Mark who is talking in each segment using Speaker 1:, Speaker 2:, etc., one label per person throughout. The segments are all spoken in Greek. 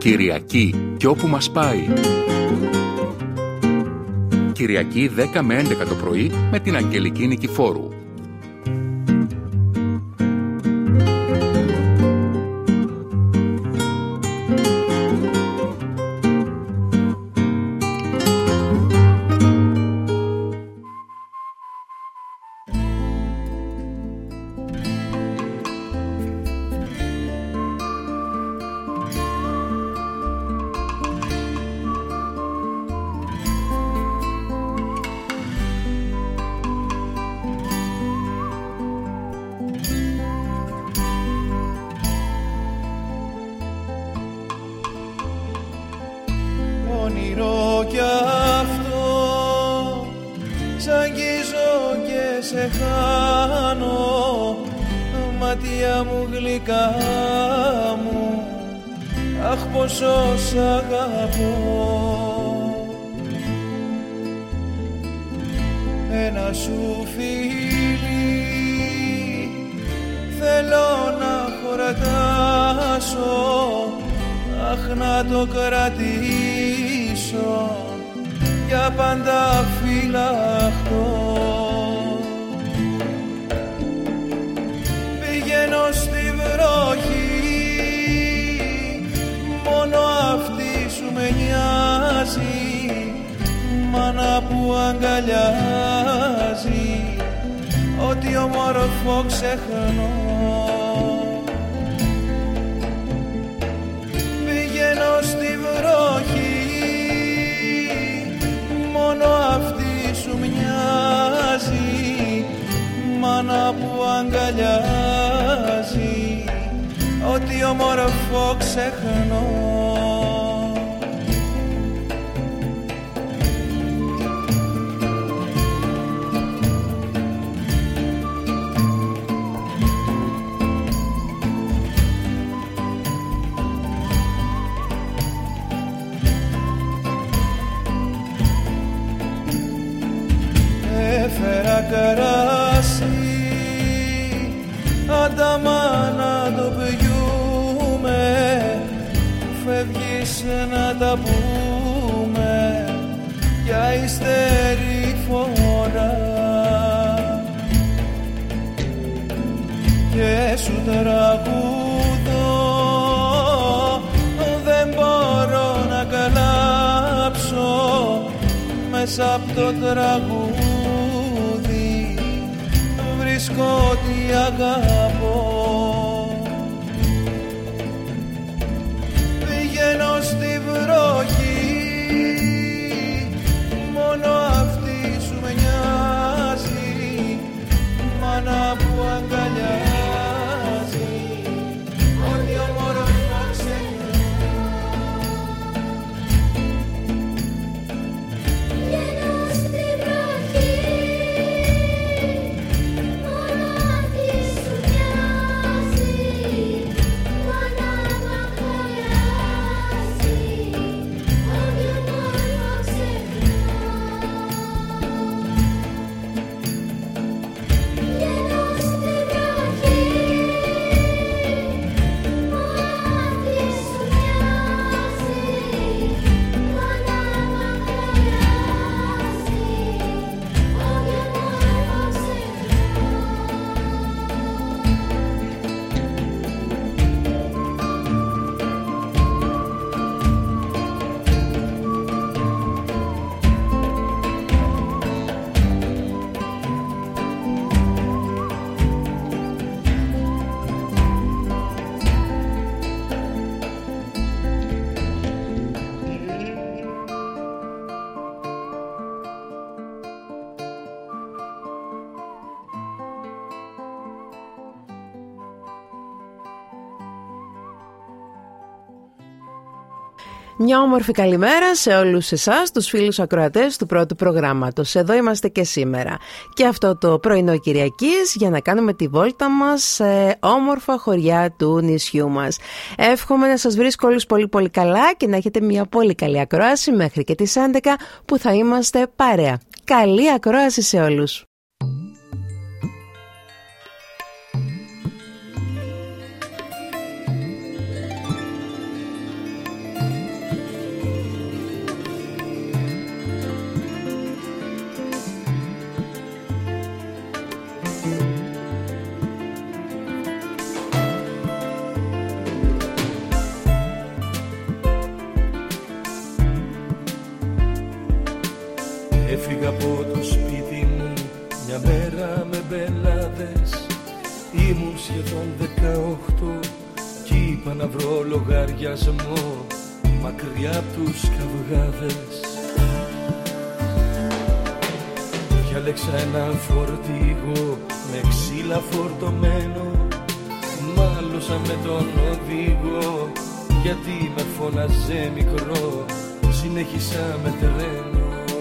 Speaker 1: Κυριακή και όπου μας πάει. Κυριακή 10 με 11 το πρωί με την Αγγελική Νικηφόρου.
Speaker 2: Ένα σου φίλι θέλω να χωρατάσω, αχ να το κρατήσω για πάντα φυλαχτό. Πηγαίνω στη βροχή, μόνο αυτή σου με νοιάζει, μάνα που αγκαλιάζει, ό,τι όμορφο ξεχνώ. Πηγαίνω στη βροχή, μόνο αυτή σου μοιάζει, μάνα που αγκαλιάζει, ό,τι όμορφο ξεχνώ. Έφερα καράσι, αντάμα να το πιούμε, φεύγεις να τα πούμε για ύστερη φορά. Και σου τραγούδω, δεν μπορώ να καλάψω μέσα απ' το τραγούδι, βρίσκω ότι αγαπώ. Πηγαίνω στη βροχή, μόνο αυτή σου με νοιάζει, μάνα που αγκαλιάζει, ό,τι όμορφο ξεχνώ.
Speaker 3: Μια όμορφη καλημέρα σε όλους εσάς, τους φίλους ακροατές του πρώτου προγράμματος. Εδώ είμαστε και σήμερα. Και αυτό το πρωινό Κυριακής για να κάνουμε τη βόλτα μας σε όμορφα χωριά του νησιού μας. Εύχομαι να σας βρίσκω όλους πολύ πολύ καλά και να έχετε μια πολύ καλή ακρόαση μέχρι και τις 11 που θα είμαστε παρέα. Καλή ακρόαση σε όλους.
Speaker 2: αμπελάδες. Ήμουν σχεδόν 18 κι είπα να βρω λογαριασμό μακριά απ' τους καυγάδες. Διάλεξα ένα φορτηγό με ξύλα φορτωμένο. Μάλωσα με τον οδηγό γιατί με φώναζε μικρό. Συνέχισα με τρένο.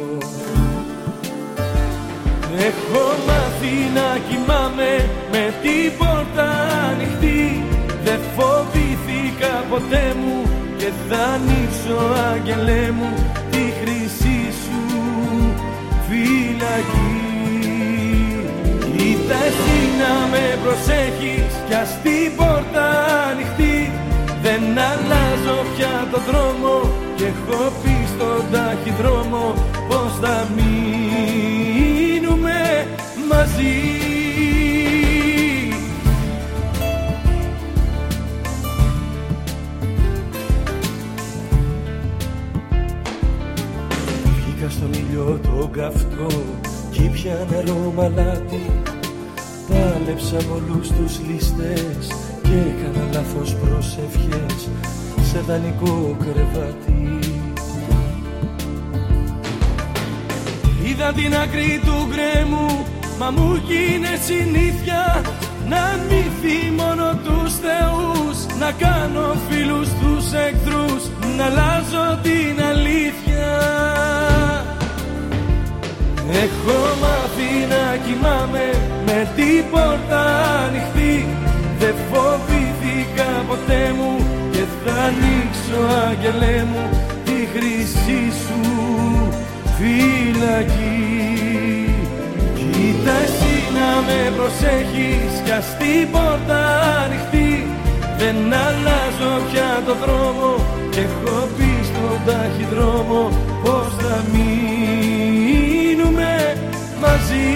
Speaker 2: Έχω μάθει να κοιμάμαι με την πόρτα ανοιχτή. Δεν φοβήθηκα ποτέ μου και θα ανοίξω, άγγελέ μου, τη χρυσή σου φυλακή. Κοίτα εσύ να με προσέχεις κι ας την πόρτα ανοιχτή. Δεν αλλάζω πια το δρόμο και έχω πει στον ταχυδρόμο πως θα μείνουμε μαζί. Βγήκα στον ήλιο τον καυτό κι ήπια νερό μαλάτι. Πάλεψα με όλους τους ληστές και έκανα λάθος προσευχές σε δανεικό κρεβάτι. Είδα την άκρη του γκρέμου, μα μου γίνει συνήθεια να μη θυμώνω τους θεούς, να κάνω φίλους τους εχθρούς, να αλλάζω την αλήθεια. Έχω μάθει να κοιμάμαι με την πόρτα ανοιχτή. Δεν φοβήθηκα ποτέ μου και θα ανοίξω, άγγελέ μου, τη χρυσή σου φυλακή. Κοίτα εσύ να με προσέχεις κι ας την πόρτα ανοιχτή. Δεν αλλάζω πια το δρόμο και έχω πει στον ταχυδρόμο πως θα μείνουμε μαζί.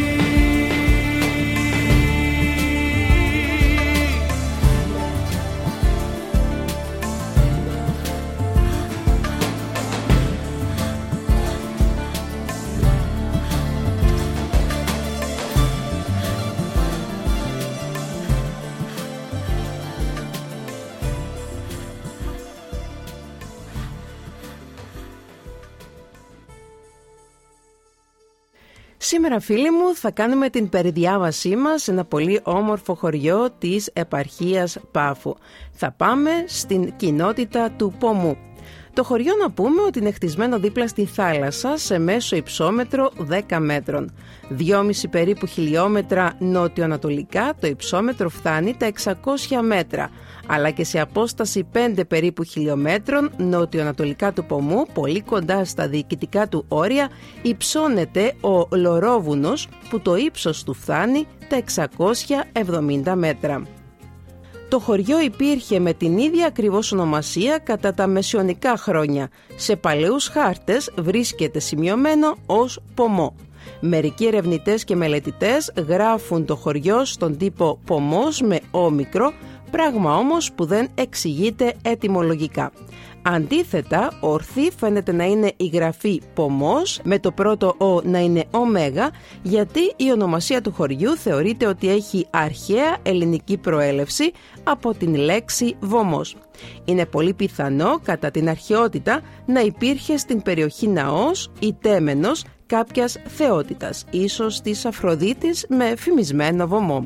Speaker 3: Σήμερα, φίλοι μου, θα κάνουμε την περιδιάβασή μας σε ένα πολύ όμορφο χωριό της επαρχίας Πάφου. Θα πάμε στην κοινότητα του Πομού. Το χωριό, να πούμε ότι είναι χτισμένο δίπλα στη θάλασσα σε μέσο υψόμετρο 10 μέτρων. 2,5 περίπου χιλιόμετρα νότιο-ανατολικά το υψόμετρο φτάνει τα 600 μέτρα, αλλά και σε απόσταση 5 περίπου χιλιόμετρων νότιο-ανατολικά του Πομού, πολύ κοντά στα διοικητικά του όρια, υψώνεται ο Λορόβουνος που το ύψος του φτάνει τα 670 μέτρα. Το χωριό υπήρχε με την ίδια ακριβώς ονομασία κατά τα μεσαιωνικά χρόνια. Σε παλαιούς χάρτες βρίσκεται σημειωμένο ως Πομό. Μερικοί ερευνητές και μελετητές γράφουν το χωριό στον τύπο Πομός με όμικρο, πράγμα όμως που δεν εξηγείται ετυμολογικά. Αντίθετα, ορθή φαίνεται να είναι η γραφή Πομός με το πρώτο «ο» να είναι ωμέγα, γιατί η ονομασία του χωριού θεωρείται ότι έχει αρχαία ελληνική προέλευση από την λέξη βωμός. Είναι πολύ πιθανό κατά την αρχαιότητα να υπήρχε στην περιοχή ναός ή τέμενος κάποιας θεότητας, ίσως της Αφροδίτης με φημισμένο βωμό.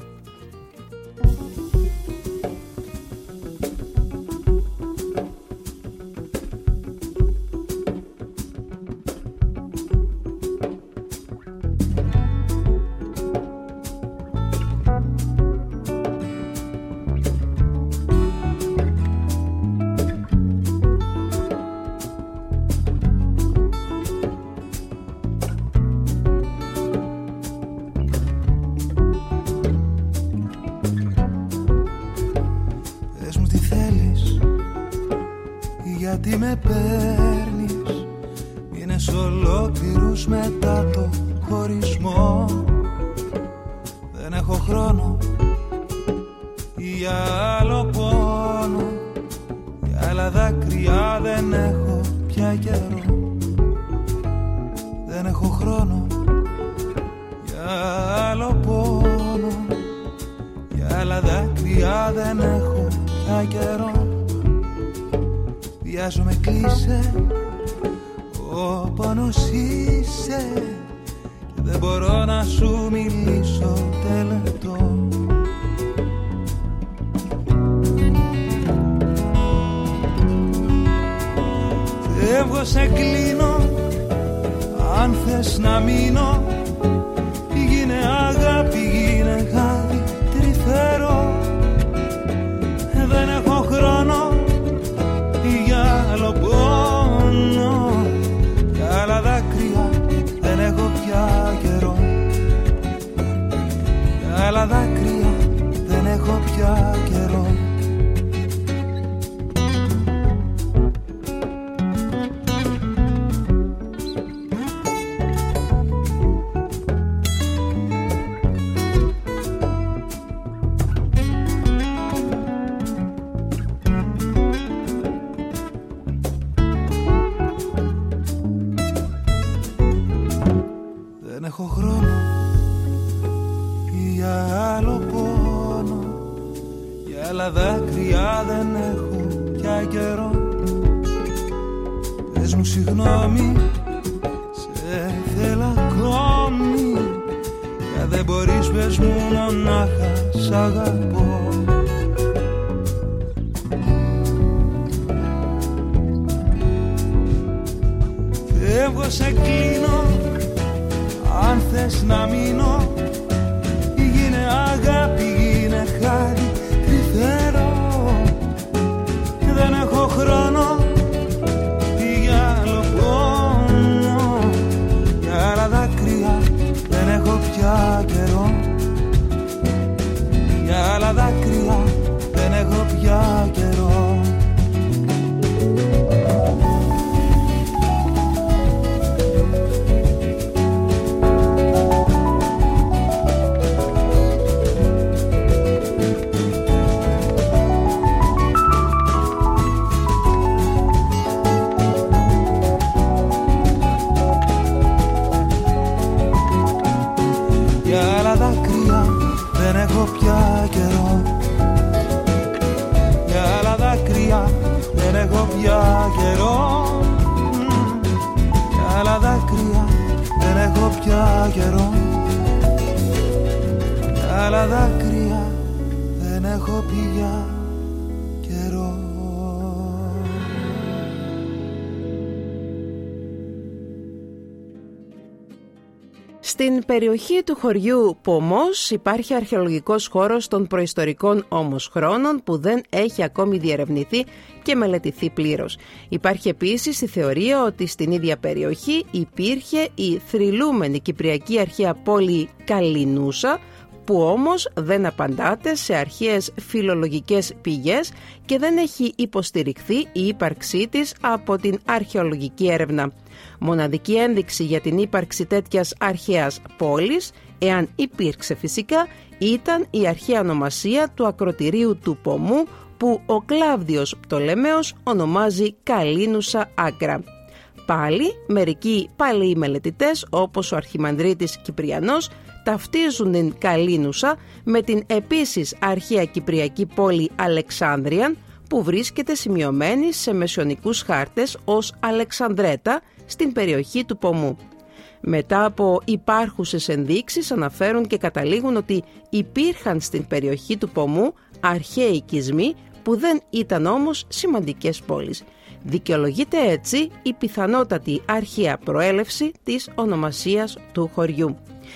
Speaker 2: Γιατί με παίρνεις, μήνες ολόκληρους μετά το χωρισμό. Δεν έχω χρόνο για άλλο πόνο, για άλλα δάκρυα δεν έχω πια καιρό. Δεν έχω χρόνο για άλλο πόνο,
Speaker 4: δάκρυα δεν έχω πια καιρό. Βιάζομαι κλείσε, ο πόνος είσαι και δεν μπορώ να σου μιλήσω τελετό. Φεύγω σε κλείνω, αν θες να μείνω. Γίνε αγάπη, γίνε χάδι, τρυφερό. Δεν έχω χρόνο για άλλο πόνο, για άλλα δάκρυα δεν έχω πια καιρό. Για άλλα δάκρυα δεν έχω πια καιρό. Δάκρυα δεν έχω πια καιρό. Πες μου συγγνώμη, σε θέλω ακόμη. Για δεν μπορείς πες μου μονάχα σ' αγαπώ. Φεύγω σε κλείνω, αν θες να μείνω. Γίνε αγάπη, γίνε χάρη, δεν έχω χρόνο για άλλο πόνο. Για άλλα δάκρυα δεν έχω πια καιρό. Για άλλα δάκρυα δεν έχω πια καιρό. Δεν έχω πια καιρό. Για άλλα δάκρυα δεν έχω πια καιρό. Για άλλα δάκρυα δεν έχω πια καιρό. Για άλλα δάκρυα δεν έχω πια καιρό.
Speaker 3: Στην περιοχή του χωριού Πομός υπάρχει αρχαιολογικός χώρος των προϊστορικών όμως χρόνων που δεν έχει ακόμη διερευνηθεί και μελετηθεί πλήρως. Υπάρχει επίσης η θεωρία ότι στην ίδια περιοχή υπήρχε η θρυλούμενη κυπριακή αρχαία πόλη Καλινούσα, που όμως δεν απαντάται σε αρχαίες φιλολογικές πηγές και δεν έχει υποστηριχθεί η ύπαρξή της από την αρχαιολογική έρευνα. Μοναδική ένδειξη για την ύπαρξη τέτοιας αρχαίας πόλης, εάν υπήρξε φυσικά, ήταν η αρχαία ονομασία του ακρωτηρίου του Πομού που ο Κλάβδιος Πτολεμαίος ονομάζει Καλίνουσα Άκρα. Πάλι, μερικοί παλαιοί μελετητές, όπως ο Αρχιμανδρίτης Κυπριανός, ταυτίζουν την Καλίνουσα με την επίσης αρχαία κυπριακή πόλη Αλεξάνδρεια, που βρίσκεται σημειωμένη σε μεσαιωνικούς χάρτες ως Αλεξανδρέτα στην περιοχή του Πομού. Μετά από υπάρχουσες ενδείξεις αναφέρουν και καταλήγουν ότι υπήρχαν στην περιοχή του Πομού αρχαίοι οικισμοί που δεν ήταν όμως σημαντικές πόλεις. Δικαιολογείται έτσι η πιθανότατη αρχαία προέλευση της ονομασίας του χωριού.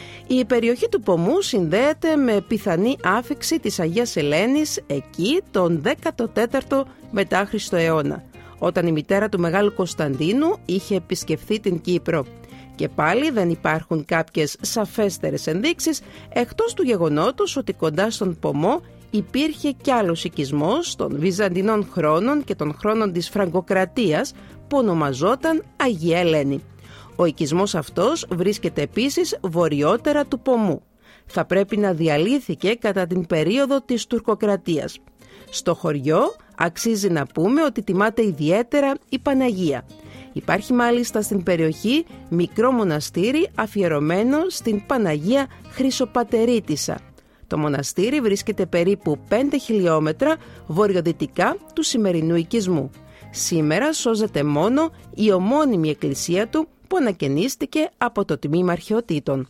Speaker 3: Η περιοχή του Πομού συνδέεται με πιθανή άφιξη της Αγίας Ελένης εκεί τον 14ο μετά Χριστό αιώνα, όταν η μητέρα του Μεγάλου Κωνσταντίνου είχε επισκεφθεί την Κύπρο. Και πάλι δεν υπάρχουν κάποιες σαφέστερες ενδείξεις, εκτός του γεγονότος ότι κοντά στον Πομό υπήρχε κι άλλος οικισμός των Βυζαντινών χρόνων και των χρόνων της Φραγκοκρατίας που ονομαζόταν Αγία Ελένη. Ο οικισμός αυτός βρίσκεται επίσης βορειότερα του Πομού. Θα πρέπει να διαλύθηκε κατά την περίοδο της Τουρκοκρατίας. Στο χωριό αξίζει να πούμε ότι τιμάται ιδιαίτερα η Παναγία. Υπάρχει μάλιστα στην περιοχή μικρό μοναστήρι αφιερωμένο στην Παναγία Χρυσοπατερίτισσα. Το μοναστήρι βρίσκεται περίπου 5 χιλιόμετρα βορειοδυτικά του σημερινού οικισμού. Σήμερα σώζεται μόνο η ομώνυμη εκκλησία του που ανακαινίστηκε από το Τμήμα Αρχαιοτήτων.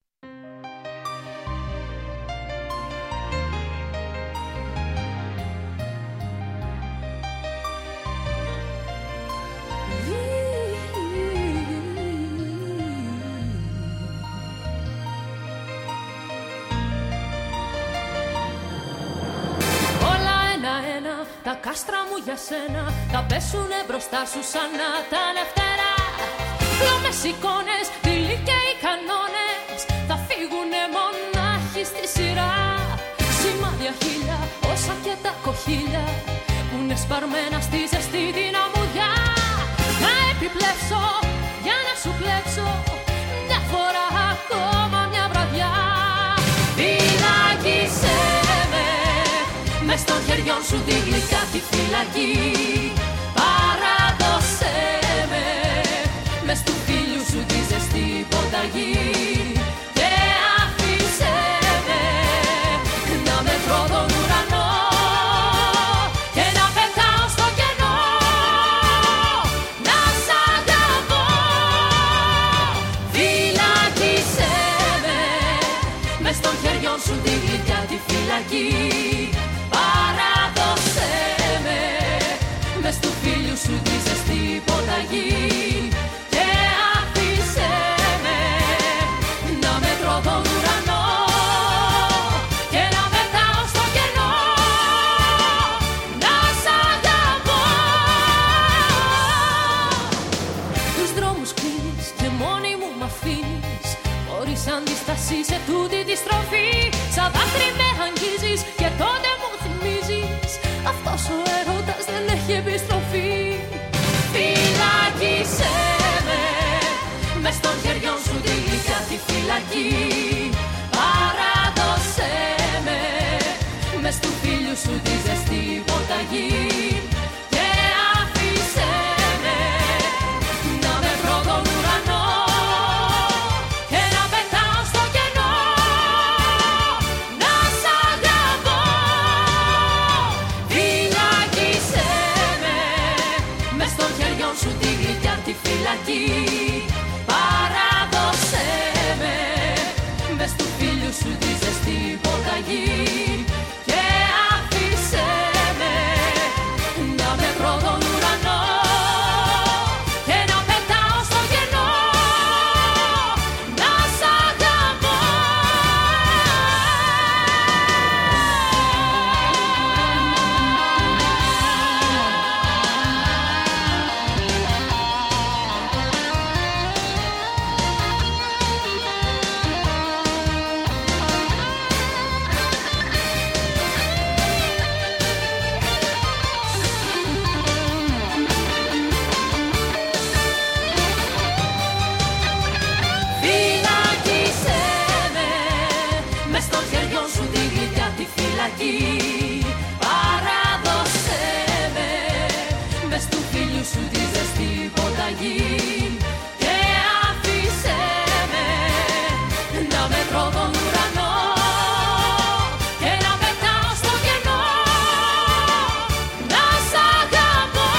Speaker 5: Τα κάστρα μου για σένα θα πέσουνε μπροστά σου σαν να τα νευτέρα. Πλώμες εικόνες, τυλίκαιοι κανόνες θα φύγουνε μονάχοι στη σειρά. Σημάδια χίλια, όσα και τα κοχύλια που είναι σπαρμένα στη ζεστή την αμμουδιά. Να επιπλέψω για να σου κλέψω μια φορά ακόμα μια βραδιά. Φυλάκισέ με μες των χεριών σου τη γλυκά τη φυλακή. Παράδοσέ με μες του φίλου σου τη ζεστή ποταγή. Και άφησέ με να μετρώ τον ουρανό και να πετάω στο κενό. Να σ' αγαπώ. Φυλάκισέ με μες των χεριών σου τη γλυκά τη φυλακή. Παράδοσέ με μες του φίλου σου τη ζεστή ποταγή. Και άφησέ με να μετρώ τον ουρανό και να πετάω στο κενό. Να σ' αγαπώ. Τους δρόμους κλείνεις και μόνη μου μ' αφήνεις χωρίς αντίσταση σε τούτη τη στροφή. Σαν δάκρυ με αγγίζεις και τότε μου θυμίζεις αυτός ο έρωτας δεν έχει επιστροφή. Φυλάκισέ με μες των χεριών σου τη γλυκιά τη φυλακή. Παράδοσέ με μες του φίλου σου τη ζεστή ποταγή. Και άφησέ με να μετρώ τον ουρανό και να πετάω στο κενό. Να σ' αγαπώ. Φυλάκισέ με μες των χεριών σου τη γλυκιά τη φυλακή. Παράδοσέ με μες του φίλου σου τη ζεστή ποταγή. Και άφησέ με να μετρώ τον ουρανό και να πετάω στο κενό. Να σ' αγαπώ. Φυλάκισέ με μες των χεριών σου τη γλυκιά τη φυλακή. Παράδοσέ με μες του φίλου σου τη ζεστή ποταγή. Και άφησέ με να μετρώ τον ουρανό και να πετάω στο κενό. Να σ' αγαπώ.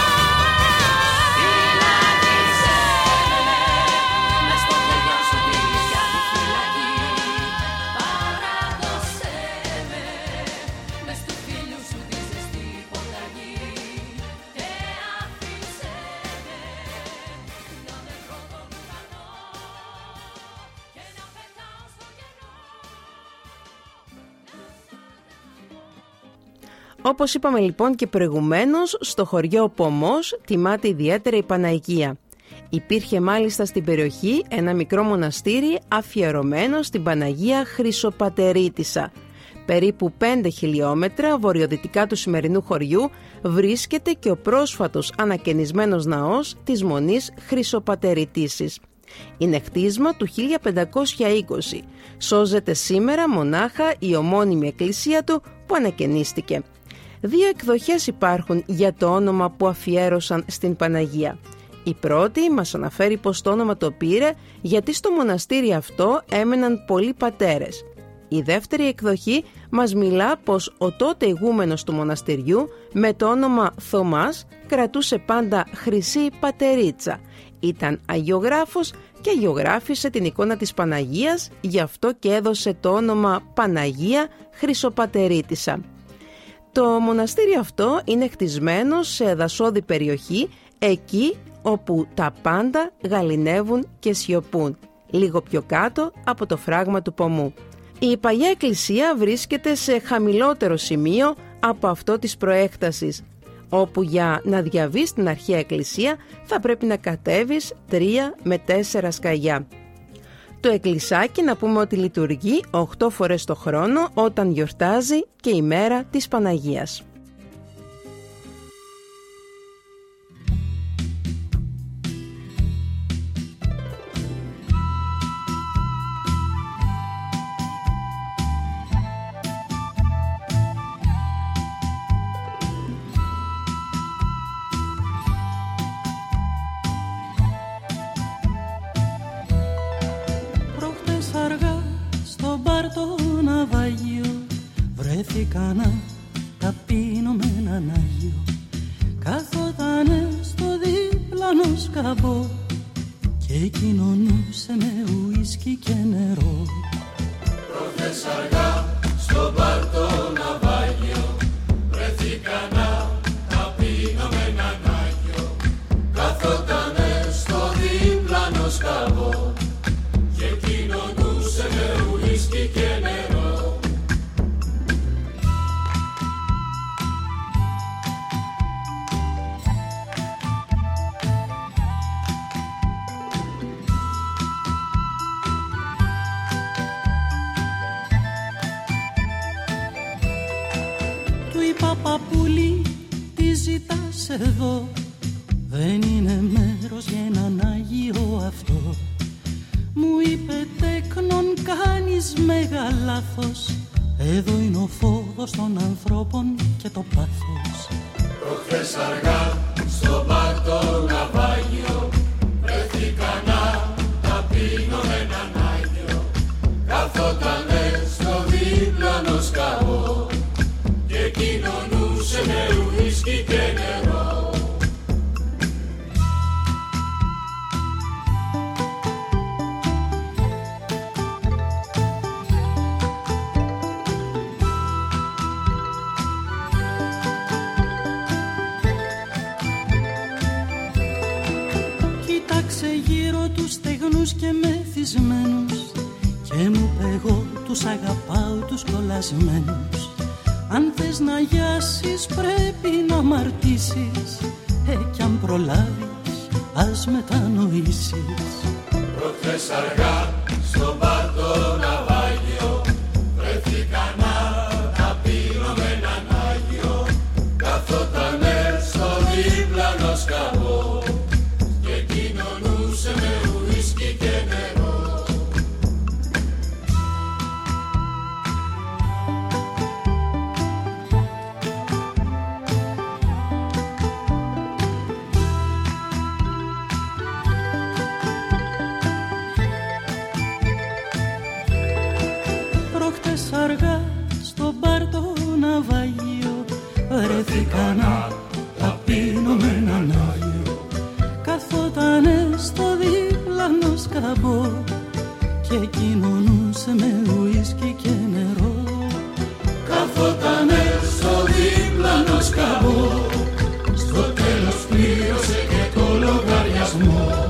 Speaker 5: Φυλάκισέ με μες των χεριών σου τη γλυκιά τη φυλακή. Παράδοσέ με μες του φίλου σου τη ζεστή ποταγή. Και άφησέ με να μετρώ τον ουρανό και να πετάω στο κενό.
Speaker 3: Όπως είπαμε λοιπόν και προηγουμένως, στο χωριό Πομός τιμάται ιδιαίτερα η Παναγία. Υπήρχε μάλιστα στην περιοχή ένα μικρό μοναστήρι αφιερωμένο στην Παναγία Χρυσοπατερίτισσα. Περίπου 5 χιλιόμετρα βορειοδυτικά του σημερινού χωριού βρίσκεται και ο πρόσφατος ανακαινισμένος ναός της Μονής Χρυσοπατεριτίσης. Είναι χτίσμα του 1520. Σώζεται σήμερα μονάχα η ομώνυμη εκκλησία του που ανακαινίστηκε. 2 εκδοχές υπάρχουν για το όνομα που αφιέρωσαν στην Παναγία. Η πρώτη μας αναφέρει πως το όνομα το πήρε γιατί στο μοναστήρι αυτό έμεναν πολλοί πατέρες. Η δεύτερη εκδοχή μας μιλά πως ο τότε ηγούμενος του μοναστηριού με το όνομα Θωμάς κρατούσε πάντα χρυσή πατερίτσα. Ήταν αγιογράφος και αγιογράφησε την εικόνα της Παναγίας, γι' αυτό και έδωσε το όνομα Παναγία Χρυσοπατερίτισσα. Το μοναστήριο αυτό είναι χτισμένο σε δασόδη περιοχή, εκεί όπου τα πάντα γαληνεύουν και σιωπούν, λίγο πιο κάτω από το φράγμα του Πομού. Η παλιά εκκλησία βρίσκεται σε χαμηλότερο σημείο από αυτό της προέκτασης, όπου για να διαβείς την αρχαία εκκλησία θα πρέπει να κατέβεις 3 με 4 σκαγιά. Το εκκλησάκι να πούμε ότι λειτουργεί 8 φορές το χρόνο όταν γιορτάζει και η μέρα της Παναγίας.
Speaker 6: Βρέθηκα να ταπείνω με έναν Άγιο, καθότανε στο δίπλανο σκαμπό και κοινωνούσε με ουίσκι και νερό.
Speaker 2: Προχθές αργά στο μπαρ το ναυάγιο, βρέθηκα να ταπείνω με έναν Άγιο, καθότανε στο δίπλανο σκαμπό και κοινωνούσε με ουίσκι και νερό.
Speaker 6: Παππούλη, τι ζητάς εδώ? Δεν είναι μέρος για έναν Άγιο αυτό. Μου είπε τέκνον κάνεις μέγα λάθος. Εδώ είναι ο φόβος των ανθρώπων και το πάθος.
Speaker 2: Προχθές αργά στο μπαρ το ναυάγιο, βρέθηκα να ταπείνω με έναν Άγιο, καθότανε στο δίπλανο σκαμπό και κοινωνούσε με ουίσκι και νερό.
Speaker 6: Κοίταξε γύρω τους στεγνούς και μεθυσμένους και μου είπε εγώ τους αγαπάω τους κολλασμένους. Αν θες να γιάσεις πρέπει να αμαρτήσεις, κι αν προλάβεις ας μετανοήσεις.
Speaker 2: Προχθές αργά στο μπαρ το ναυάγιο, βρέθηκα να ταπείνω με έναν Άγιο, καθότανε στο δίπλανο σκαμπό και κοινωνούσε με ουίσκι και νερό.
Speaker 6: Αργά στο μπαρ το ναυάγιο, βρέθηκα να ταπείνω με έναν Άγιο, καθότανε στο δίπλανο σκαμπό και κοινωνούσε με ουίσκι και νερό.
Speaker 2: Καθότανε στο δίπλανο σκαμπό, στο τέλος πλήρωσε και το λογαριασμό.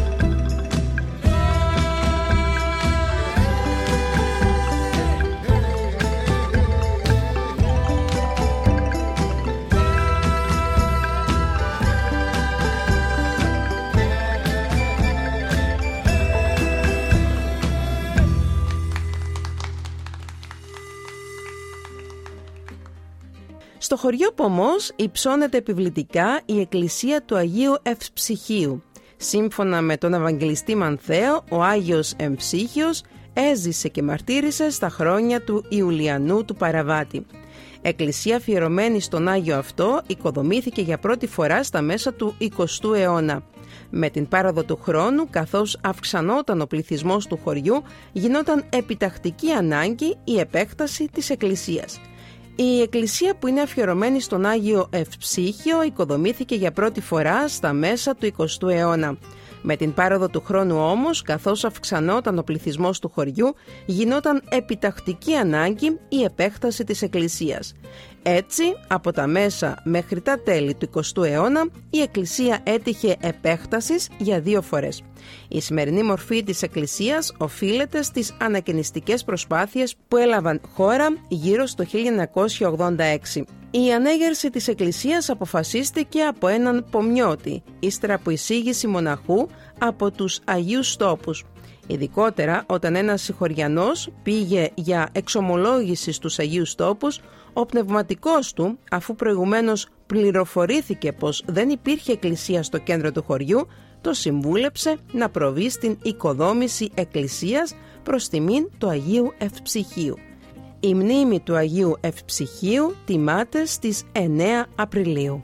Speaker 3: Στο χωριό Πομός υψώνεται επιβλητικά η εκκλησία του Αγίου Ευψυχίου. Σύμφωνα με τον Ευαγγελιστή Μανθαίο, ο Άγιος Εμψύχιος έζησε και μαρτύρησε στα χρόνια του Ιουλιανού του Παραβάτη. Εκκλησία αφιερωμένη στον Άγιο αυτό οικοδομήθηκε για πρώτη φορά στα μέσα του 20ου αιώνα. Με την πάροδο του χρόνου, καθώς αυξανόταν ο πληθυσμός του χωριού, γινόταν επιτακτική ανάγκη η επέκταση της εκκλησίας. Η εκκλησία που είναι αφιερωμένη στον Άγιο Ευψύχιο οικοδομήθηκε για πρώτη φορά στα μέσα του 20ου αιώνα. Με την πάροδο του χρόνου όμως, καθώς αυξανόταν ο πληθυσμός του χωριού, γινόταν επιτακτική ανάγκη η επέκταση της εκκλησίας. Έτσι, από τα μέσα μέχρι τα τέλη του 20ου αιώνα, η εκκλησία έτυχε επέκτασης για 2 φορές. Η σημερινή μορφή της εκκλησίας οφείλεται στις ανακαινιστικές προσπάθειες που έλαβαν χώρα γύρω στο 1986. Η ανέγερση της εκκλησίας αποφασίστηκε από έναν πομιώτη, ύστερα από εισήγηση μοναχού από τους Αγίους Τόπους. Ειδικότερα, όταν ένας συγχωριανός πήγε για εξομολόγηση στους Αγίους Τόπους, ο πνευματικός του, αφού προηγουμένως πληροφορήθηκε πως δεν υπήρχε εκκλησία στο κέντρο του χωριού, το συμβούλεψε να προβεί στην οικοδόμηση εκκλησίας προς τιμήν του Αγίου Ευψυχίου. Η μνήμη του Αγίου Ευψυχίου τιμάται στις 9 Απριλίου.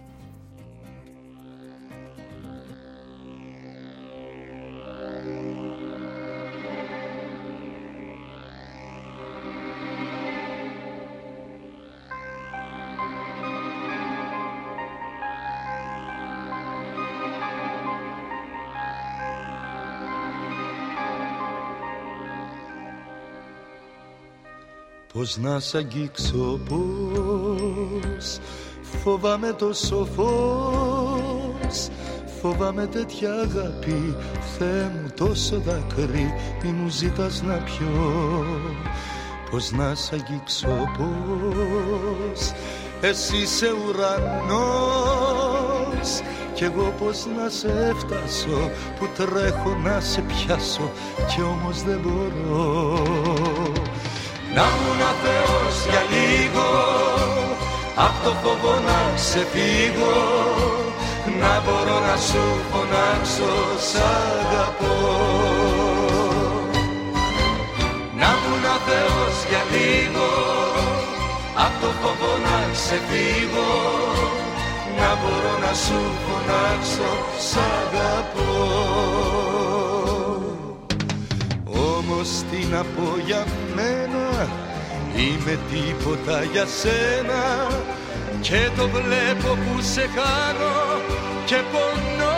Speaker 4: Πώς να σ' αγγίξω, πώς φοβάμαι τόσο φως, φοβάμαι τέτοια αγάπη, Θεέ μου τόσο δάκρυ, μη μου ζητάς να πιω. Πώς να σ' αγγίξω, πώς εσύ είσαι ουρανός κι εγώ πώς να σε φτάσω, που τρέχω να σε πιάσω κι όμως δεν μπορώ. Να ήμουν Θεός για λίγο, απ' το φόβο να ξεφύγω, να μπορώ να σου φωνάξω σ' αγαπώ. Να ήμουν Θεός για λίγο, απ' το φόβο να ξεφύγω, να μπορώ να σου φωνάξω σ' αγαπώ. Όμως τι να πω για μένα, είμαι τίποτα για σένα και το βλέπω που σε χάνω και πονώ.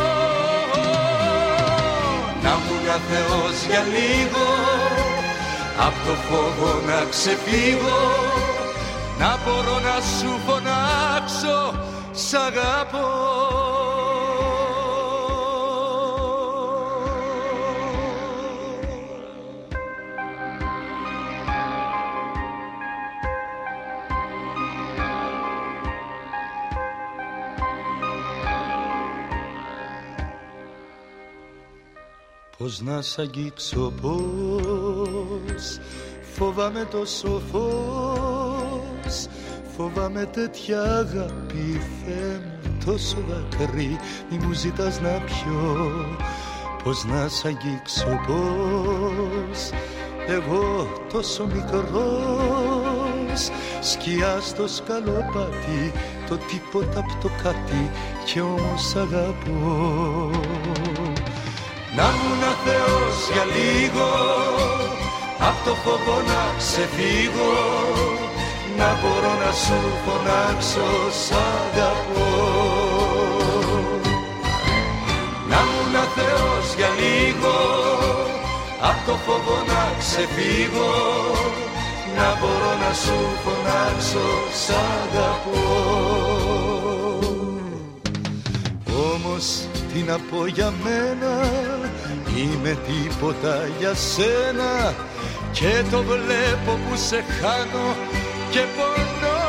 Speaker 4: Να ήμουν Θεός για λίγο, απ' το φόβο να ξεφύγω, να μπορώ να σου φωνάξω σ' αγαπώ. Πώς να σ' αγγίξω, πώς φοβάμαι τόσο φως, φοβάμαι τέτοια αγάπη, Θεέ μου τόσο δάκρυ, μη μου ζητάς να πιω. Πώς να σ' αγγίξω, πώς εγώ τόσο μικρός, σκιά στο σκαλοπάτι, το τίποτα απ' το κάτι κι όμως αγαπώ. Να ήμουν Θεός για λίγο, απ' το φόβο να ξεφύγω, να μπορώ να σου φωνάξω σ' αγαπώ. Να ήμουν Θεός για λίγο, απ' το φόβο να ξεφύγω, να μπορώ να σου φωνάξω σ' αγαπώ. Όμως τι να πω για μένα, είμαι τίποτα για σένα και το βλέπω που σε χάνω και πονώ.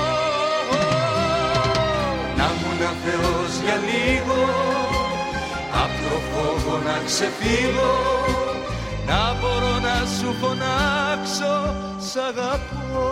Speaker 4: Να ήμουν Θεός για λίγο, απ' το φόβο να ξεφύγω, να μπορώ να σου φωνάξω σ' αγαπώ.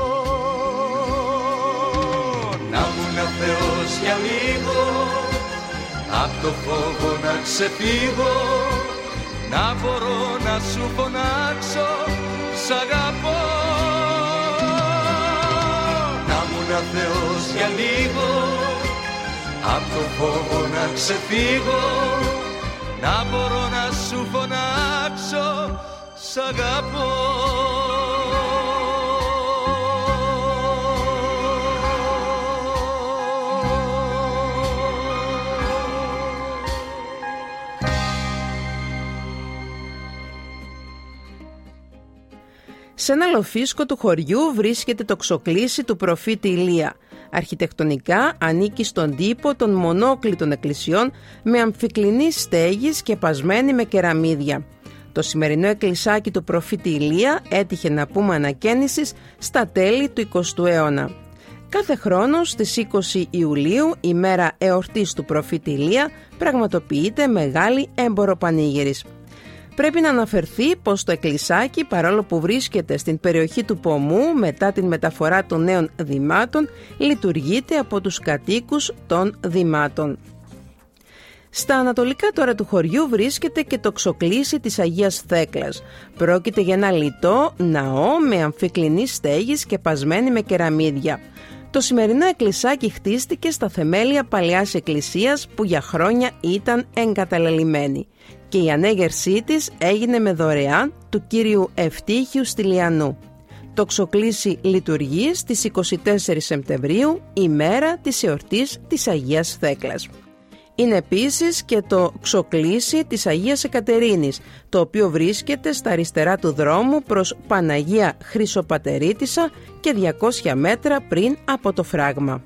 Speaker 4: Να ήμουν Θεός για λίγο, απ' το φόβο να ξεφύγω, να μπορώ να σου φωνάξω σ' αγαπώ. Να να Θεός για λίγο απ' το φόβο να ξεφύγω, να μπορώ να σου φωνάξω σ' αγαπώ.
Speaker 3: Σε ένα λοφίσκο του χωριού βρίσκεται το ξοκλήσι του προφήτη Ηλία. Αρχιτεκτονικά ανήκει στον τύπο των μονόκλητων εκκλησιών με αμφικλινής στέγη σκεπασμένη με κεραμίδια. Το σημερινό εκκλησάκι του προφήτη Ηλία έτυχε να πούμε ανακαίνησης στα τέλη του 20ου αιώνα. Κάθε χρόνο στις 20 Ιουλίου, ημέρα εορτής του προφήτη Ηλία, πραγματοποιείται μεγάλη έμποροπανήγυρης. Πρέπει να αναφερθεί πως το εκκλησάκι, παρόλο που βρίσκεται στην περιοχή του Πομού μετά την μεταφορά των νέων δημάτων, λειτουργείται από τους κατοίκους των δημάτων. Στα ανατολικά τώρα του χωριού βρίσκεται και το ξοκλήσι της Αγίας Θέκλας. Πρόκειται για ένα λιτό ναό με αμφικλινή στέγη σκεπασμένη με κεραμίδια. Το σημερινό εκκλησάκι χτίστηκε στα θεμέλια παλαιάς εκκλησίας που για χρόνια ήταν εγκαταλελειμμένη και η ανέγερσή της έγινε με δωρεάν του κύριου Ευτύχιου Στυλιανού. Το ξοκλήσι λειτουργεί στις 24 Σεπτεμβρίου, ημέρα της εορτής της Αγίας Θέκλας. Είναι επίσης και το ξοκλήσι της Αγίας Εκατερίνης, το οποίο βρίσκεται στα αριστερά του δρόμου προς Παναγία Χρυσοπατερίτισσα και 200 μέτρα πριν από το φράγμα.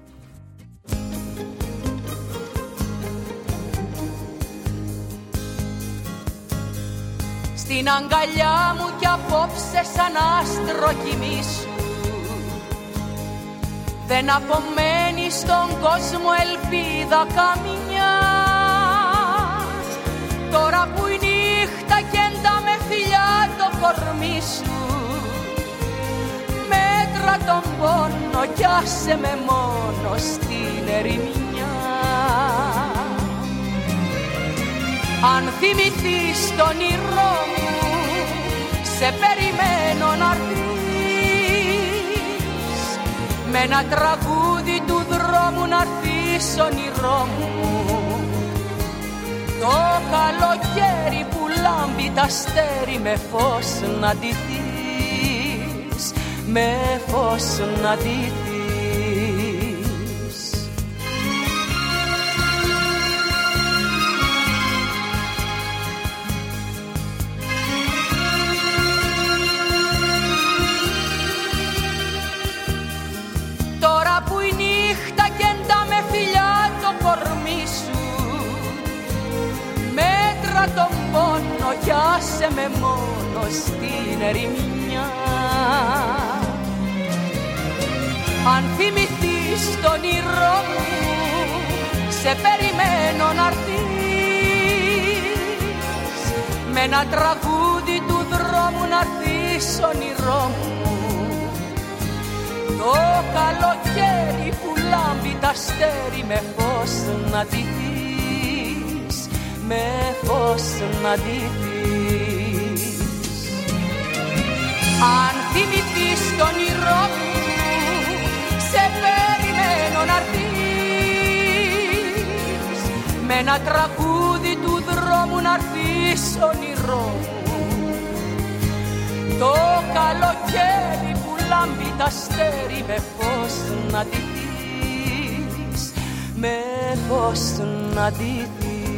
Speaker 7: Στην αγκαλιά μου κι απόψε σαν άστρο κοιμήσου, δεν απομένει στον κόσμο ελπίδα καμιά. Τώρα που η νύχτα κέντα με φιλιά το κορμί σου, μέτρα τον πόνο κι άσε με μόνο στην ερημιά. Αν θυμηθείς τον όνειρό μου, σε περιμένω να'ρθείς, με ένα τραγούδι του δρόμου να'ρθείς όνειρό μου. Το καλοκαίρι που λάμπει τ' αστέρι με φως να ντυθείς, με φως να ντυθείς. Τον πόνο κι άσε με μόνο στην ερημιά. Αν θυμηθείς τον όνειρό μου, σε περιμένω να'ρθείς, με ένα τραγούδι του δρόμου να'ρθείς όνειρό μου. Το καλοκαίρι που λάμπει τ' αστέρι με φως να ντυθείς, με φως να ντυθείς. Αν θυμηθείς τον όνειρό μου, σε περιμένω να'ρθείς, με ένα τραγούδι του δρόμου να'ρθείς όνειρό μου. Το καλοκαίρι που λάμπει τ' αστέρι με φως να ντυθείς, με φως να ντυθείς.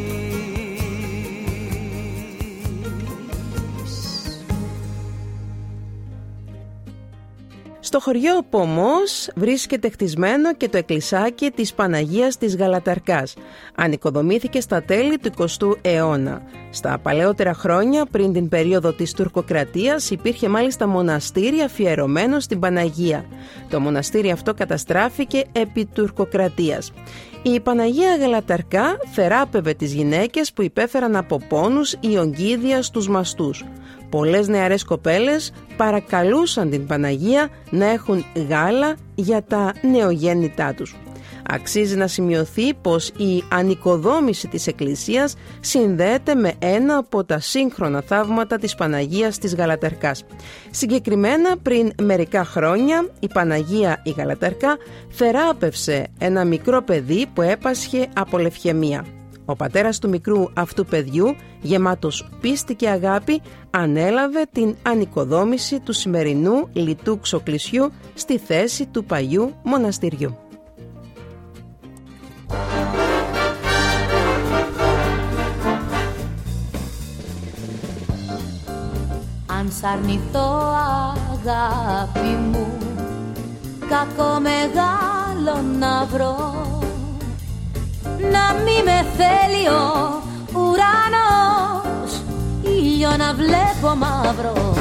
Speaker 3: Στο χωριό Πομός βρίσκεται χτισμένο και το εκκλησάκι της Παναγίας της Γαλαταρκάς. Ανοικοδομήθηκε στα τέλη του 20ου αιώνα. Στα παλαιότερα χρόνια, πριν την περίοδο της τουρκοκρατίας, υπήρχε μάλιστα μοναστήρι αφιερωμένο στην Παναγία. Το μοναστήρι αυτό καταστράφηκε επί τουρκοκρατίας. Η Παναγία Γαλαταρκά θεράπευε τις γυναίκες που υπέφεραν από πόνους ή ογκίδια στους μαστούς. Πολλές νεαρές κοπέλες παρακαλούσαν την Παναγία να έχουν γάλα για τα νεογέννητά τους. Αξίζει να σημειωθεί πως η ανοικοδόμηση της Εκκλησίας συνδέεται με ένα από τα σύγχρονα θαύματα της Παναγίας της Γαλατερκάς. Συγκεκριμένα, πριν μερικά χρόνια, η Παναγία η Γαλατερκά θεράπευσε ένα μικρό παιδί που έπασχε από λευχαιμία. Ο πατέρας του μικρού αυτού παιδιού, γεμάτος πίστη και αγάπη, ανέλαβε την ανοικοδόμηση του σημερινού λιτού ξοκλησιού στη θέση του παλιού μοναστηριού.
Speaker 5: Αν σ' αρνηθώ αγάπη μου, κακό μεγάλο να βρω, να μη με θέλει ο ουρανός, ήλιο να βλέπω μαύρο.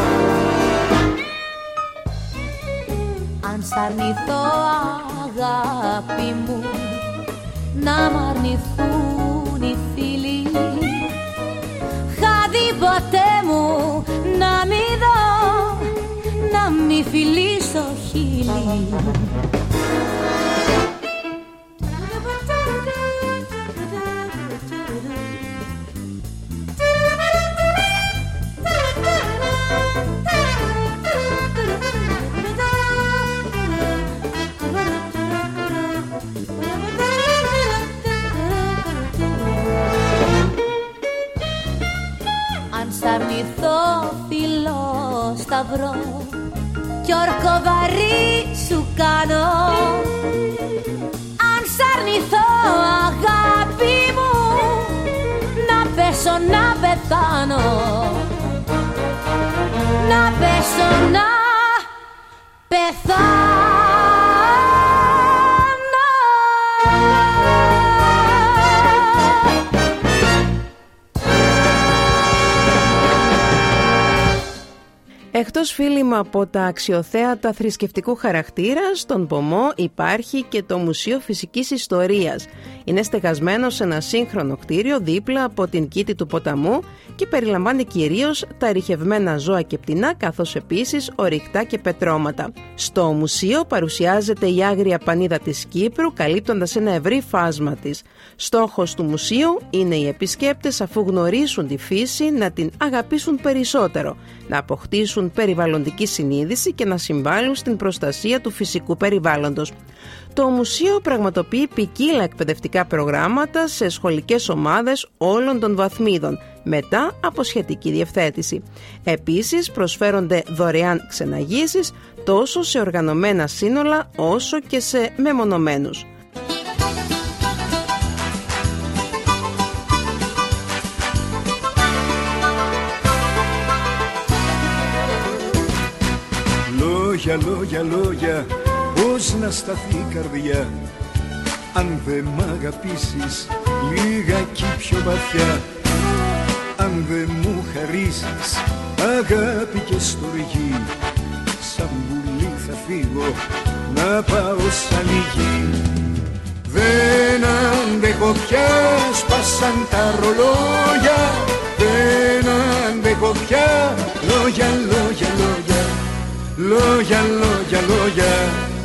Speaker 5: Αν σ' αρνηθώ αγάπη μου, να μ' αρνηθούν οι φίλοι, χάδι ποτέ μου να μη δω, να μη φιλήσω χείλη. Αν σ' αρνηθώ φιλό σταυρό κι όρκο βαρύ σου κάνω, αν σ' αρνηθώ αγάπη μου, να πέσω να πεθάνω, να πέσω να πεθάνω.
Speaker 3: Εκτός φίλημα από τα αξιοθέατα θρησκευτικού χαρακτήρα, στον Πομό υπάρχει και το Μουσείο Φυσικής Ιστορίας. Είναι στεγασμένο σε ένα σύγχρονο κτίριο δίπλα από την κήτη του ποταμού και περιλαμβάνει κυρίως τα ρηχευμένα ζώα και πτηνά, καθώς επίσης ορυκτά και πετρώματα. Στο μουσείο παρουσιάζεται η άγρια πανίδα της Κύπρου, καλύπτοντας ένα ευρύ φάσμα της. Στόχος του μουσείου είναι οι επισκέπτες, αφού γνωρίσουν τη φύση, να την αγαπήσουν περισσότερο, να αποκτήσουν περιβαλλοντική συνείδηση και να συμβάλλουν στην προστασία του φυσικού περιβάλλοντος. Το μουσείο πραγματοποιεί ποικίλα εκπαιδευτικά προγράμματα σε σχολικές ομάδες όλων των βαθμίδων, μετά από σχετική διευθέτηση. Επίσης προσφέρονται δωρεάν ξεναγήσεις τόσο σε οργανωμένα σύνολα όσο και σε μεμονωμένους.
Speaker 4: Λόγια, λόγια, λόγια, πώς να σταθεί η καρδιά αν δεν μ' αγαπήσεις λίγακι πιο βαθιά, αν δεν μου χαρίσεις αγάπη και στοργή, σαν πουλί θα φύγω να πάω σαν γη. Δεν αντέχω πια, σπάσαν τα ρολόγια, δεν αντέχω πια, λόγια, λόγια, λόγια, λόγια, λόγια, λόγια.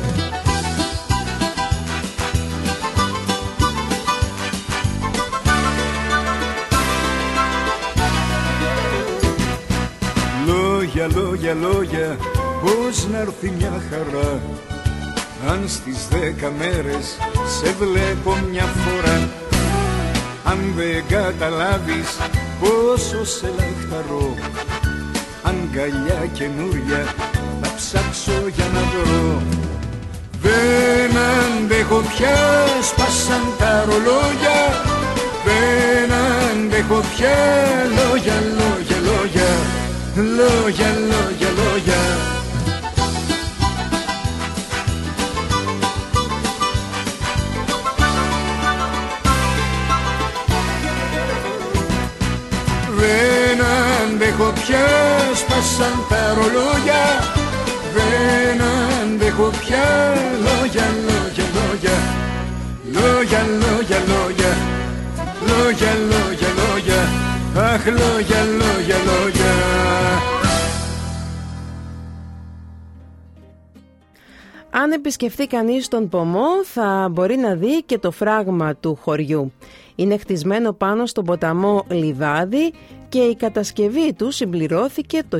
Speaker 4: Λόγια, λόγια, λόγια, πώς να έρθει μια χαρά αν στις 10 μέρες σε βλέπω μια φορά. Αν δεν καταλάβεις πόσο σε λαχταρώ, αγκαλιά καινούρια θα ψάξω για να βρω. Δεν αντέχω πια, σπάσαν τα ρολόγια, δεν αντέχω πια, λόγια, λόγια, λόγια, λόγια, λόγια, λόγια. Δεν αντέχω πια, σπάσαν τα ρολόγια, δεν αντέχω πια, λόγια, λόγια, λόγια, λόγια, λόγια, λόγια, λόγια, λόγια, λόγια, αχ, λόγια, λόγια, λόγια.
Speaker 3: Αν επισκεφθεί κανείς τον Πομό θα μπορεί να δει και το φράγμα του χωριού. Είναι χτισμένο πάνω στον ποταμό Λιβάδι και η κατασκευή του συμπληρώθηκε το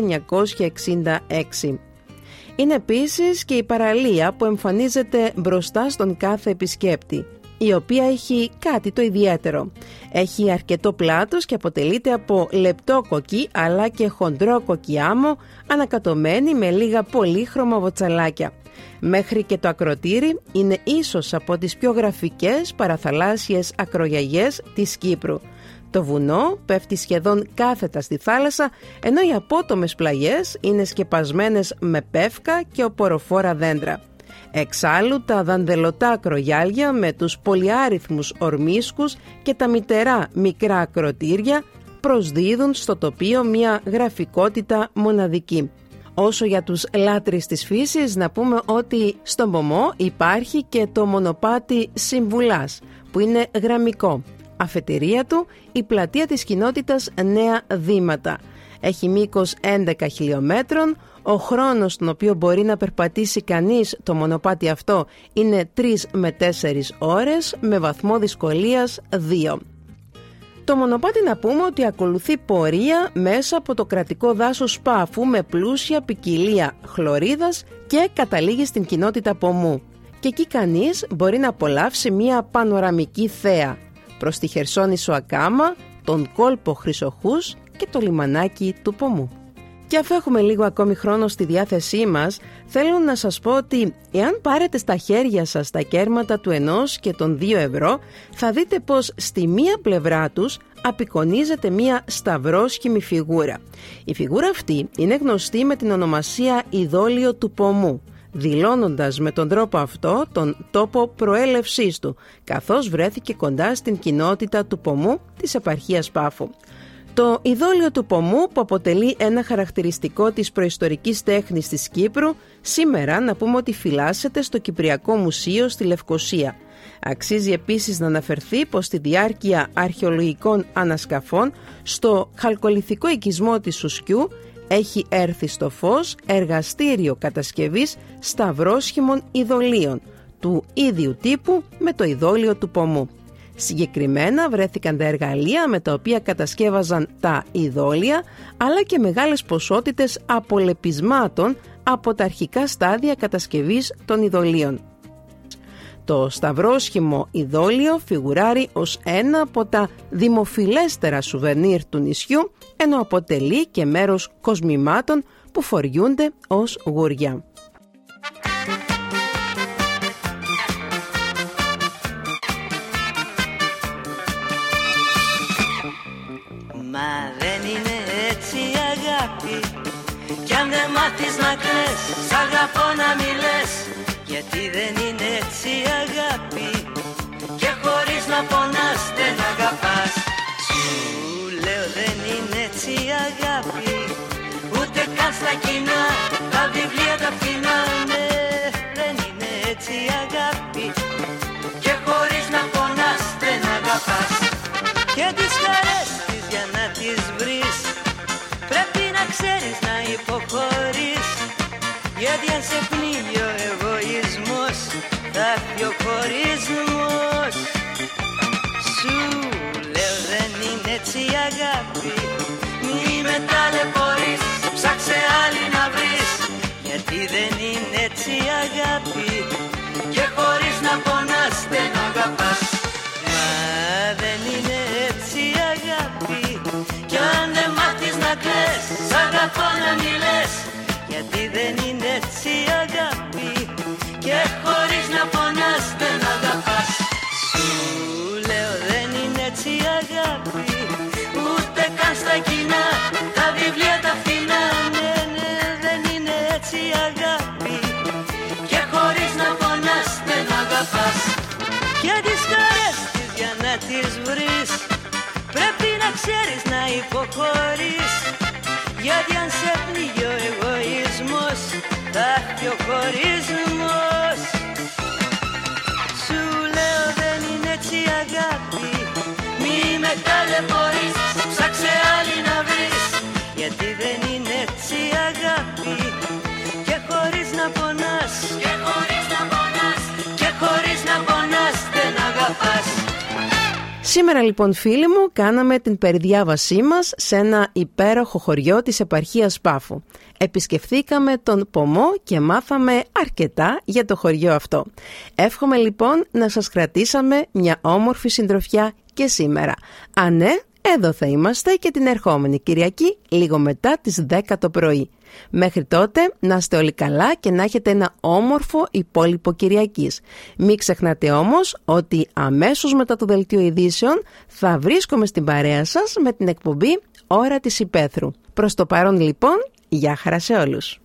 Speaker 3: 1966. Είναι επίσης και η παραλία που εμφανίζεται μπροστά στον κάθε επισκέπτη, η οποία έχει κάτι το ιδιαίτερο. Έχει αρκετό πλάτος και αποτελείται από λεπτό κοκκί αλλά και χοντρό κοκκιάμο ανακατωμένη με λίγα πολύχρωμα βοτσαλάκια. Μέχρι και το ακροτήρι είναι ίσως από τις πιο γραφικές παραθαλάσσιες ακρογιαγιές της Κύπρου. Το βουνό πέφτει σχεδόν κάθετα στη θάλασσα, ενώ οι απότομες πλαγιές είναι σκεπασμένες με πεύκα και οποροφόρα δέντρα. Εξάλλου τα δανδελωτά ακρογιάλια με τους πολυάριθμους ορμίσκους και τα μητερά μικρά ακροτήρια προσδίδουν στο τοπίο μια γραφικότητα μοναδική. Όσο για τους λάτρεις της φύσης, να πούμε ότι στον Πομό υπάρχει και το μονοπάτι Συμβουλάς, που είναι γραμμικό. Αφετηρία του η πλατεία της κοινότητας Νέα Δήματα. Έχει μήκος 11 χιλιόμετρων, ο χρόνος στον οποίο μπορεί να περπατήσει κανείς το μονοπάτι αυτό είναι 3 με 4 ώρες, με βαθμό δυσκολίας 2. Το μονοπάτι να πούμε ότι ακολουθεί πορεία μέσα από το κρατικό δάσος Πάφου με πλούσια ποικιλία χλωρίδας και καταλήγει στην κοινότητα Πομού. Και εκεί κανείς μπορεί να απολαύσει μια πανοραμική θέα προς τη Χερσόνησο Ακάμα, τον κόλπο Χρυσοχούς και το λιμανάκι του Πομού. Και αφού έχουμε λίγο ακόμη χρόνο στη διάθεσή μας, θέλω να σας πω ότι εάν πάρετε στα χέρια σας τα κέρματα του 1 και των 2 ευρώ, θα δείτε πως στη μία πλευρά τους απεικονίζεται μία σταυρόσχημη φιγούρα. Η φιγούρα αυτή είναι γνωστή με την ονομασία Ειδόλιο του Πομού, δηλώνοντας με τον τρόπο αυτό τον τόπο προέλευσής του, καθώς βρέθηκε κοντά στην κοινότητα του Πομού της επαρχίας Πάφου. Το ειδόλιο του Πομού, που αποτελεί ένα χαρακτηριστικό της προϊστορικής τέχνης της Κύπρου, σήμερα να πούμε ότι φυλάσσεται στο Κυπριακό Μουσείο στη Λευκοσία. Αξίζει επίσης να αναφερθεί πως στη διάρκεια αρχαιολογικών ανασκαφών στο χαλκολιθικό οικισμό της Σουσκιού έχει έρθει στο φως εργαστήριο κατασκευής σταυρόσχημων ειδωλίων του ίδιου τύπου με το ειδόλιο του Πομού. Συγκεκριμένα βρέθηκαν τα εργαλεία με τα οποία κατασκεύαζαν τα ειδόλια, αλλά και μεγάλες ποσότητες απολεπισμάτων από τα αρχικά στάδια κατασκευής των ειδωλίων. Το σταυρόσχημο ειδόλιο φιγουράρει ως ένα από τα δημοφιλέστερα σουβενίρ του νησιού, ενώ αποτελεί και μέρος κοσμημάτων που φοριούνται ως γουριά.
Speaker 8: Μα δεν είναι έτσι αγάπη, κι αν δεν μάθεις να κλαις, σ' αγαπώ να μιλές. Γιατί δεν είναι έτσι αγάπη, και χωρίς να πονάς δεν αγαπάς. Σου λέω δεν είναι έτσι αγάπη, ούτε καν στα κοινά, τα βιβλία τα φθηνά. Ναι, δεν είναι έτσι αγάπη, και χωρίς να πονάς δεν αγαπάς. Και τις χαρές της για να τις βρεις, πρέπει να ξέρεις να υποχωρείς. Γιατί αν σε πνίγει ο εγωισμός, θα έρθει ο χωρισμός. Σου λέω δεν είναι έτσι αγάπη, μη με ταλαιπωρείς, ψάξε άλλη να βρεις. Γιατί δεν είναι έτσι αγάπη, και χωρίς να πονάς δεν αγαπάς. Μα δεν είναι έτσι αγάπη, κι αν δεν μάθεις να κλαις, σ' αγαπώ να μιλές. Γιατί δεν είναι έτσι αγάπη, και χωρίς να πονάς δεν αγαπάς. Σου λέω δεν είναι έτσι αγάπη, ούτε καν στα κοινά, τα βιβλία τα φθηνά. Ναι, ναι, δεν είναι έτσι αγάπη, και χωρίς να πονάς δεν αγαπάς. Και τις χαρές της για να τις βρεις, πρέπει να ξέρεις να υποχωρείς. Γιατί αν σε πνίγει ο εγωισμός, θα έρθει ο χωρισμός. Σου λέω δεν είναι έτσι αγάπη, μη με ταλαιπωρείς, ψάξε άλλη να βρεις. Γιατί δεν είναι έτσι αγάπη, και χωρίς να πονάς, και
Speaker 3: Σήμερα λοιπόν φίλοι μου κάναμε την περιδιάβασή μας σε ένα υπέροχο χωριό της επαρχίας Πάφου. Επισκεφθήκαμε τον Πομό και μάθαμε αρκετά για το χωριό αυτό. Εύχομαι λοιπόν να σας κρατήσαμε μια όμορφη συντροφιά και σήμερα. Αν ναι, εδώ θα είμαστε και την ερχόμενη Κυριακή λίγο μετά τις 10 το πρωί. Μέχρι τότε να είστε όλοι καλά και να έχετε ένα όμορφο υπόλοιπο Κυριακής. Μην ξεχνάτε όμως ότι αμέσως μετά το δελτίο ειδήσεων θα βρίσκομαι στην παρέα σας με την εκπομπή Ώρα της Υπαίθρου. Προς το παρόν λοιπόν, γεια χαρά σε όλους.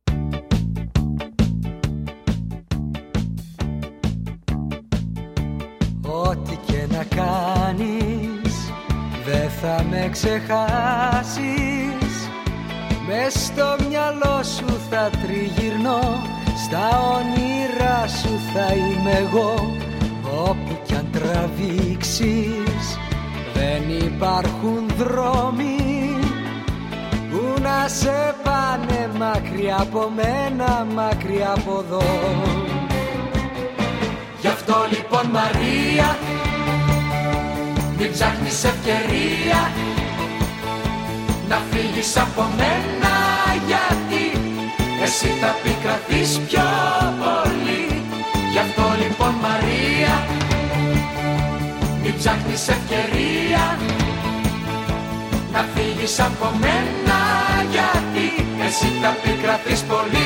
Speaker 4: Ό,τι και να κάνεις δεν θα με ξεχάσεις. Μες στο μυαλό σου θα τριγυρνώ, στα όνειρά σου θα είμαι εγώ. Όπου κι αν τραβήξεις δεν υπάρχουν δρόμοι που να σε πάνε μακριά από μένα, μακριά από εδώ. Γι' αυτό λοιπόν Μαρία, μην ψάχνεις ευκαιρία να φύγεις από μένα, γιατί εσύ θα πικραθείς πιο πολύ. Γι' αυτό λοιπόν Μαρία, μην ψάχνεις ευκαιρία να φύγεις από μένα, γιατί εσύ θα πικραθείς πολύ.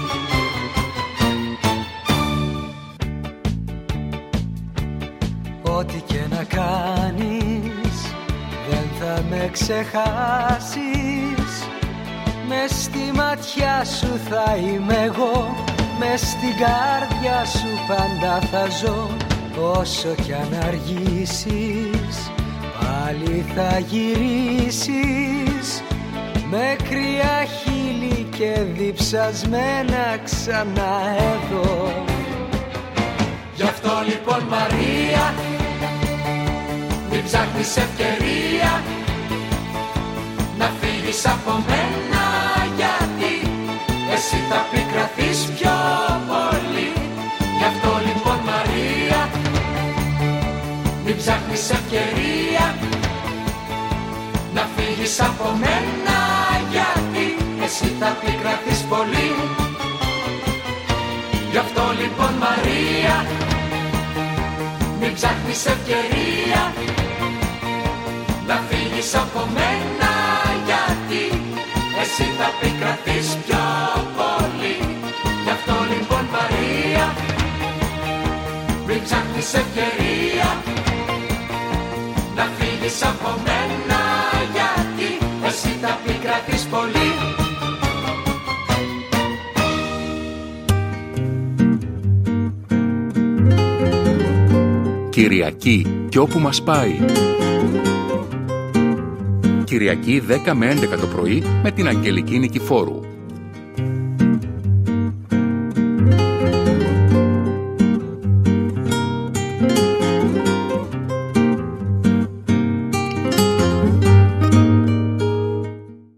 Speaker 4: Ό,τι και να κάνεις δεν θα με ξεχάσεις. Μες στη ματιά σου θα είμαι εγώ, μες στην καρδιά σου πάντα θα ζω. Όσο κι αν αργήσεις πάλι θα γυρίσεις, με κρύα χείλη και διψασμένα ξανά εδώ. Γι' αυτό λοιπόν Μαρία, μην ψάχνεις ευκαιρία να φύγεις από μένα, γιατί εσύ θα πικραθείς πιο πολύ. Γι' αυτό λοιπόν Μαρία, μην ψάχνεις ευκαιρία να φύγεις από μένα, γιατί εσύ θα πικραθείς πολύ. Γι' αυτό λοιπόν Μαρία, μην ψάχνεις ευκαιρία να φύγεις από μένα, γιατί εσύ θα πικραθείς πιο πολύ. Γι' αυτό λοιπόν Μαρία, μην ψάχνεις ευκαιρία να φύγεις από μένα, γιατί εσύ θα πικραθείς πολύ.
Speaker 1: Κυριακή κι όπου μας πάει. Κυριακή 10 με 11 το πρωί με την Αγγελική Νικηφόρου.